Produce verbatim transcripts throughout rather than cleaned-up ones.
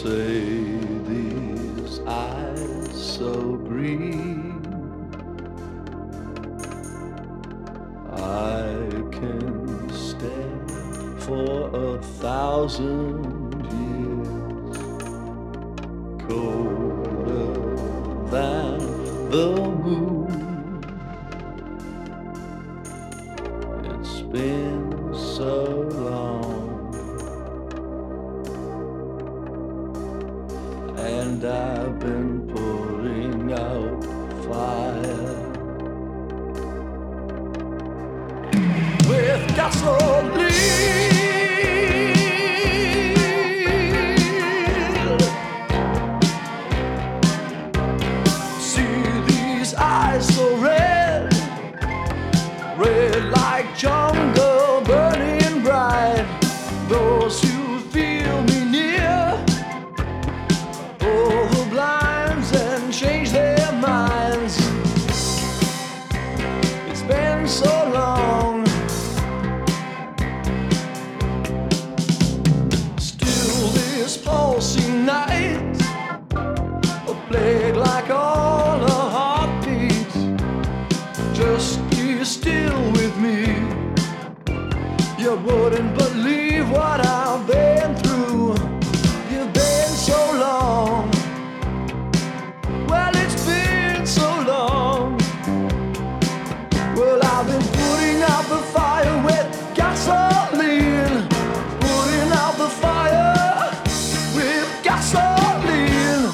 say these eyes so green, I can stare for a thousand years, colder than the moon. It's been so long, and I've been putting out fire with gasoline. See these eyes so red, red like jungle burning bright. Those who feel me near, oh, who blinds and change their minds. It's been so long, still this pulsing night, a plague like all a heartbeat. Just be still with me. You wouldn't believe what I've been through. You've been so long. Well, it's been so long. Well, I've been putting out the fire with gasoline, putting out the fire with gasoline.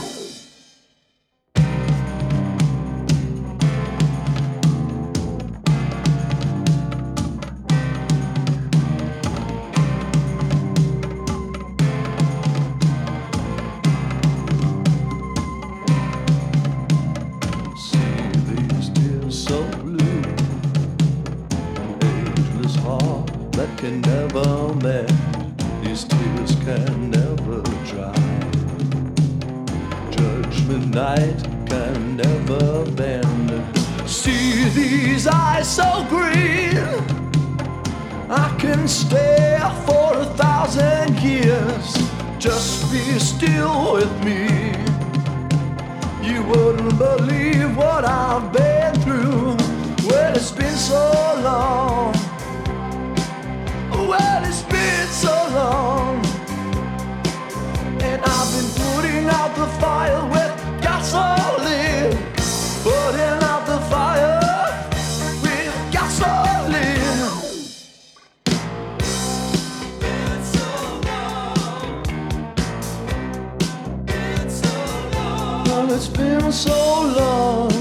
See these tears so blue, ageless heart that can never mend. These tears can never dry. Judgment night can never bend. See these eyes so green, I can stare for a thousand years. Just be still with me. You wouldn't believe what I've been through. Well, it's been so long. Well, it's been so long, and I've been putting out the fire with gasoline, putting out the fire with gasoline. It's so long, it's so long. Well, it's been so long.